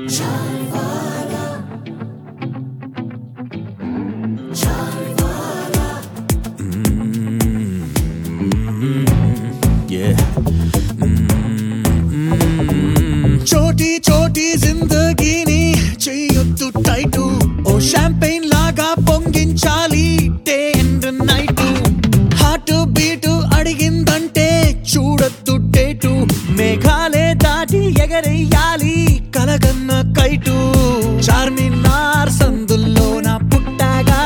छोटी छोटी जिंदगीनी చెయ్యొద్దు టైటు ఓ షాంపెయిన్ లాగా పొంగించాలి day and night heart beat అడిగిందంటే చూడొద్దు డేటు మేఘాలే దాటి ఎగరేయాలి కలగన్న కైటు చార్మినార్ సందుల్లో నా పుట్టాగా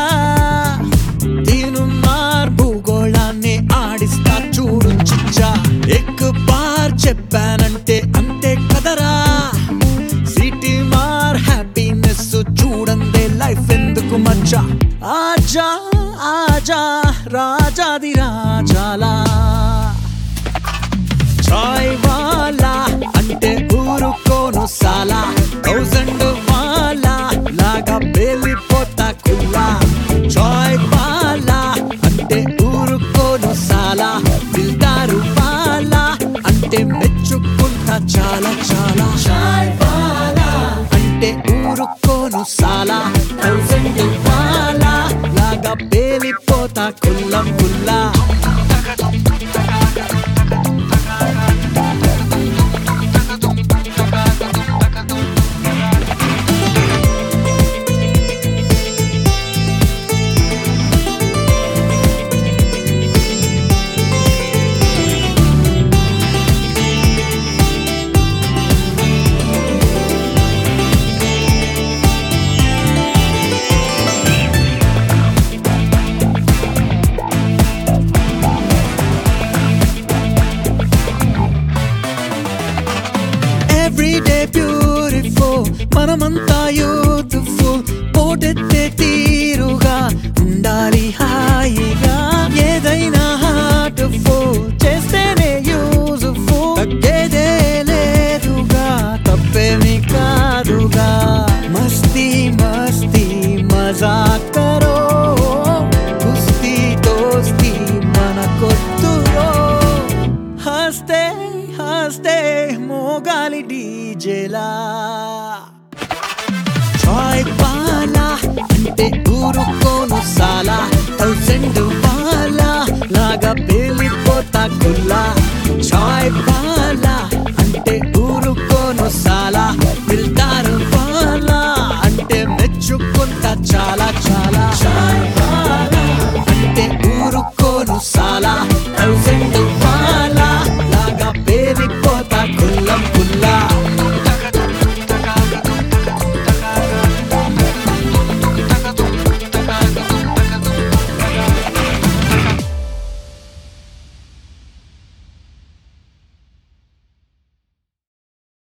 తీనుమార్ భూగోళాన్ని ఆడిస్తా చూడు చిచ్చా ఎక్ బార్ చెప్పానంటే అంతే కదరా సిటీ మార్ హ్యాపీనెస్ చూడందే లైఫ్ ఎందుకు మచ్చా ఆజా ఆజా రాజాది రాజాలా చాయ్ వాలా అంటే ఊరుకోను సాలా 1000 వాలా లాగా వెళ్ళిపోతా కుల్లా చాయ్ వాలా అంటే ఊరుకోను సాలా దిల్దారు వాలా అంటే మెచ్చుకుంటా చాలా చాలా చాయ్ వాలా అంటే ఊరుకోను సాలా 1000 వాలా లాగా వెళ్ళిపోతా కుల్లం కుల్లా Everyday beautiful మనమంతా youthful పోటెత్తే తీరుగా ఉండాలి హాయిగా ఏదైనా హార్ట్ఫుల్ చేస్తేనే యూజ్ఫుల్ తగ్గేదే లేదుగా తప్పేమీ కాదుగా మస్తీ మస్తీ మజా కరో కుస్తీ దోస్తీ మనకొద్దురో హస్తే హస్తే మోగాలి డీజేలా చాయ్ వాలా అంటే ఊరుకోను సాలా 1000 వాలా లాగా వెళ్ళిపోతా కుల్లా చాయ్